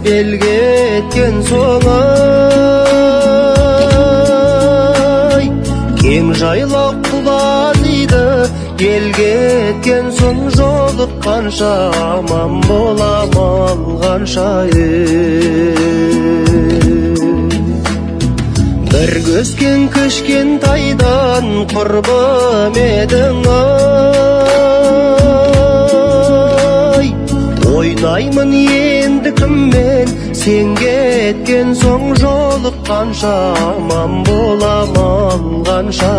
elge etken so'ng keng jaylap qulazıydı elge etken so'ng joliqqancha aman bolam algancha bir көскен кішкентайдан құрбым едің ай ойнаймын енді кіммен сен кеткен соң жолыққанша аман болам алғанша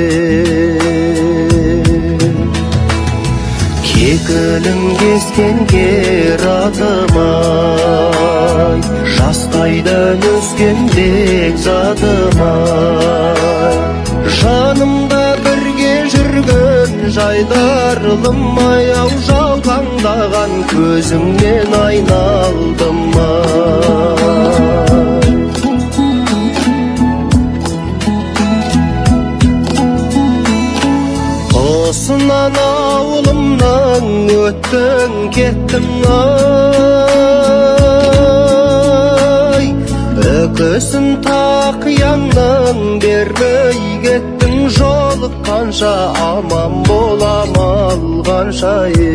кекілің кескен кер атым-ай жастайдан өскен бекзатым-ай жанымда бірге жүрген жайдарлым-ай ау жаутаңдаған көзіңнен айналдым-ай осынан ауылымнан өттің кеттің ай өкісін тақияңнан бермей кеттің жолыққанша аман болам алғанша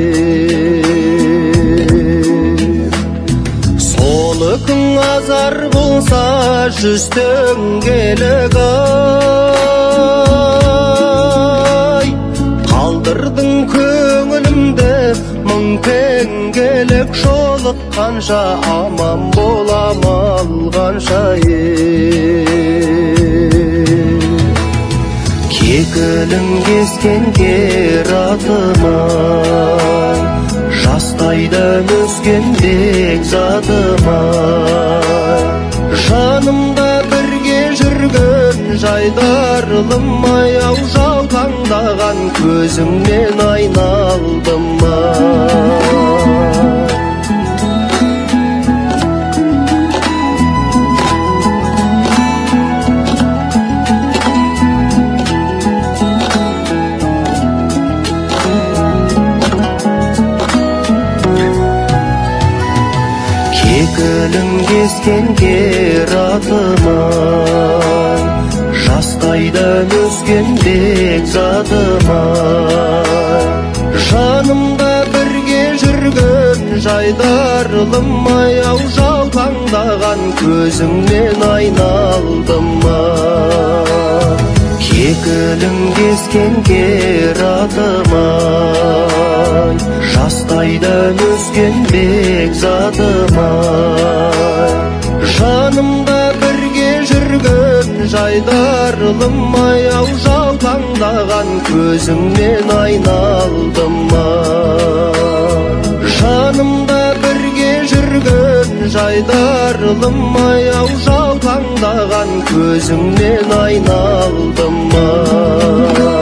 сол үкің азар болса жүздің келік қалдырдың көңілімді мың пенделік жолыққанша аман болам алғанша кекілің кескен кер атым-ай жастайдан өскен бекзатым-ай жанымда бірге жүрген жайдарлым-ай ау жаутаңдаған көзіңнен айналдым-ай кекілің кескен кер атым-ай жастайдан өскен бекзатым-ай жанымда бірге жүрген жайдарлым-ай ау жаутаңдаған көзіңнен айналдым-ай кекілің кескен кер атым-ай жастайдан өскен бекзатым-ай жанымда бірге жүрген жайдарлым-ай ау жаутаңдаған көзіңнен айналдым-ай жанымда бірге жүрген жайдарлым-ай ау жаутаңдаған көзіңнен айналдым-ай